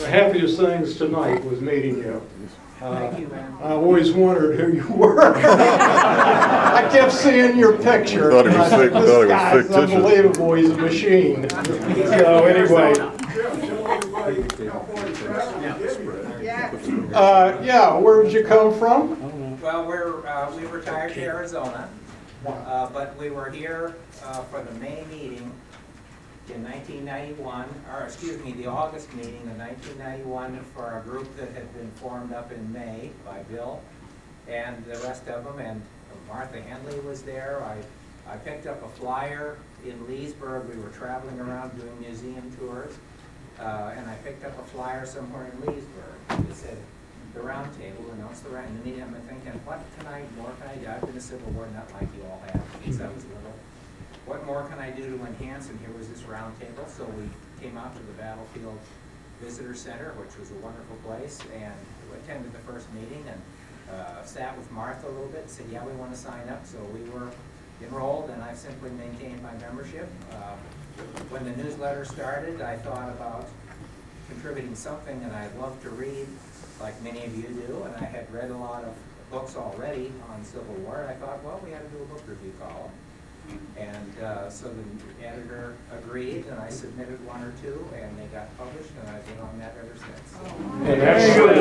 happiest things tonight was meeting you. Thank you, man. I always wondered who you were. I kept seeing your picture. Thought he was and I said, thought he this was guy's fictitious. unbelievable. He's a machine. So anyway, yeah, where did you come from? Well, we retired to Arizona, but we were here for the May meeting in 1991, or excuse me, the August meeting in 1991 for a group that had been formed up in May by Bill and the rest of them, and Martha Henley was there. I picked up a flyer in Leesburg. We were traveling around doing museum tours, and I picked up a flyer somewhere in Leesburg. It said, the round table, announced the round, in the meeting. I'm thinking, what more can I do? I've been a Civil War nut like you all have since I was little. What more can I do to enhance? And here was this round table. So we came out to the Battlefield Visitor Center, which was a wonderful place, and we attended the first meeting and sat with Martha a little bit and said, yeah, we want to sign up. So we were enrolled, and I've simply maintained my membership. When the newsletter started, I thought about contributing something, and I love to read, like many of you do, and I had read a lot of books already on Civil War, and I thought, well, we had to do a book review column. And so the editor agreed, and I submitted one or two, and they got published, and I've been on that ever since. And that's good.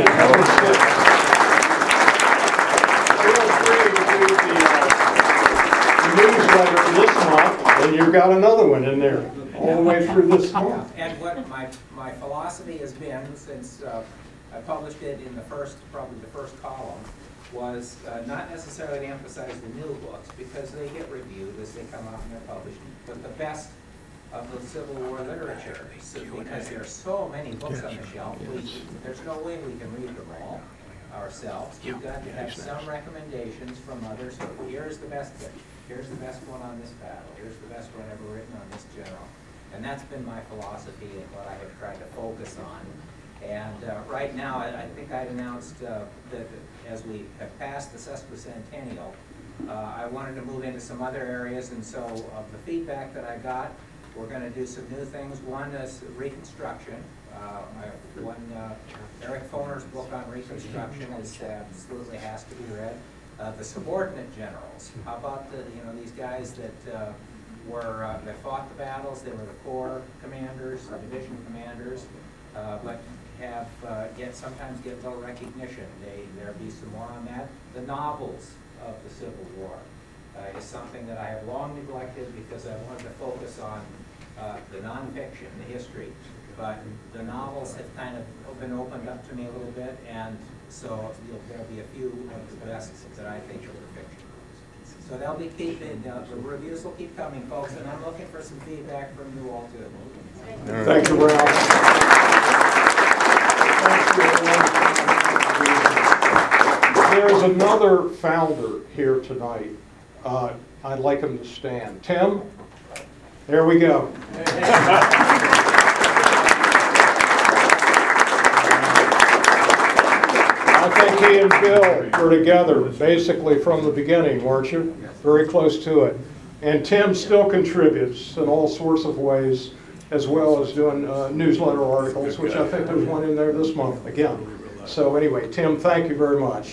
Feel free to do the newsletter this month, and you've got another one in there all the way through this month. And what my philosophy has been since I published it in probably the first column, was not necessarily to emphasize the new books, because they get reviewed as they come out and they're published, but the best of the Civil War literature, because there are so many books on the shelf. There's no way we can read them all ourselves. We've got to have some recommendations from others. Here's the best bit. Here's the best one on this battle. Here's the best one ever written on this general. And that's been my philosophy and what I have tried to focus on. And right now, I think I announced that as we have passed the sesquicentennial, I wanted to move into some other areas, and so of the feedback that I got, we're going to do some new things. One is Reconstruction. Eric Foner's book on Reconstruction absolutely has to be read. The subordinate generals. How about these guys that that fought the battles? They were the corps commanders, the division commanders, but have sometimes get little recognition. There'll be some more on that. The novels of the Civil War is something that I have long neglected because I wanted to focus on the nonfiction, the history. But the novels have kind of been opened up to me a little bit, and so there'll be a few of the best that I think are the fiction. So they'll be keeping, the reviews will keep coming, folks, and I'm looking for some feedback from you all too. Thank you, Ralph. There's another founder here tonight. I'd like him to stand. Tim, there we go. I think he and Bill were together basically from the beginning, weren't you? Very close to it. And Tim still contributes in all sorts of ways, as well as doing newsletter articles, which I think there's one in there this month again. So anyway, Tim, thank you very much.